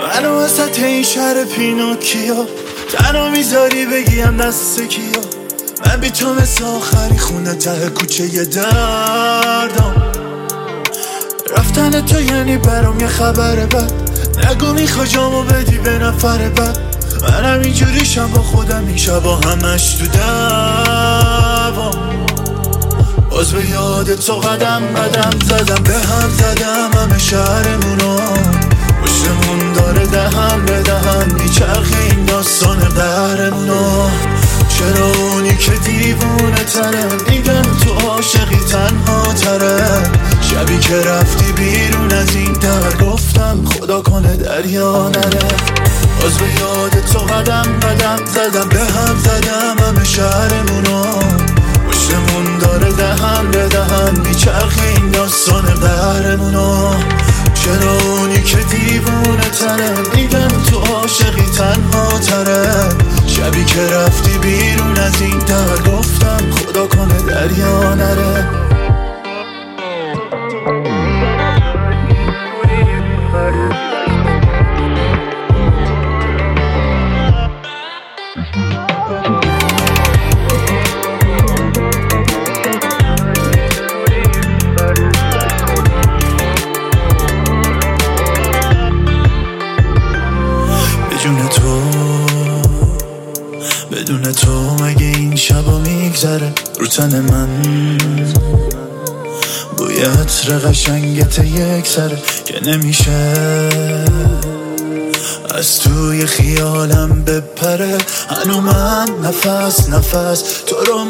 منو وسط این شهر پینوکیا تنها میذاری بگیم دست کیا. من بی تو مثل آخری خونه ته کوچه یه دردم. رفتن تو یعنی برام یه خبر بد. نگو میخوا جامو بدی به نفر بد. منم اینجوریشم با خودم این شبا همش تو دوام. باز به یاد تو قدم زدم به هم زدم همه شهرمونو. پشتمون داره دهن به دهن میچرخه این داستان قهرمونو. چرا اونی که دیوونه تره میگم تو عاشقی تنها تره. شبی که رفتی بیرون از این در گفتم خدا کنه دریا نره. باز به یاد تو قدم زدم به هم زدم همه شهرمونو. پشتمون داره دهن به دهن میچرخه این داستان قهرمونو. چرا اونی که دیوونه تره میگم تو عاشقی تنها تره. شبی که رفتی بیرون از این در گفتم خدا کنه دریا نره. بدون تو مگه این شبا میگذره رو تن من. بوی عطر قشنگت یک سره که نمیشه از توی خیالم بپره. هنو من نفس تو رو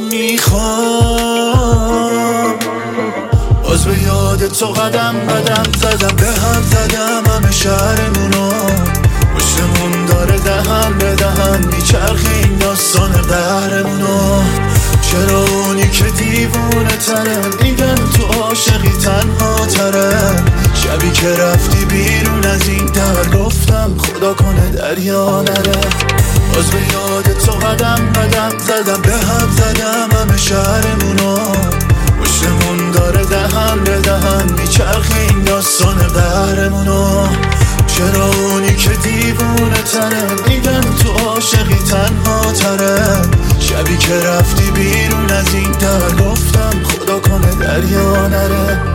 میخوام. باز به یاد تو قدم زدم به هم زدم همه شهرمونو. پشتمون داره دهن به دهن میچرخه این داستان قهرمونو. چرا اونی که دیوونه تره میگم تو عاشقی تنها تره. شبی که رفتی بیرون از این در گفتم خدا کنه دریا نره. باز به یاد تو قدم زدم به هم زدم همه شهرمونو. پشتمون داره دهن به دهن میچرخه این داستان قهرمونو. چرا اونی که دیوونه تره میگم تو عاشقی تنها تره. شبی که رفتی بیرون از این در گفتم خدا کنه دریا نره.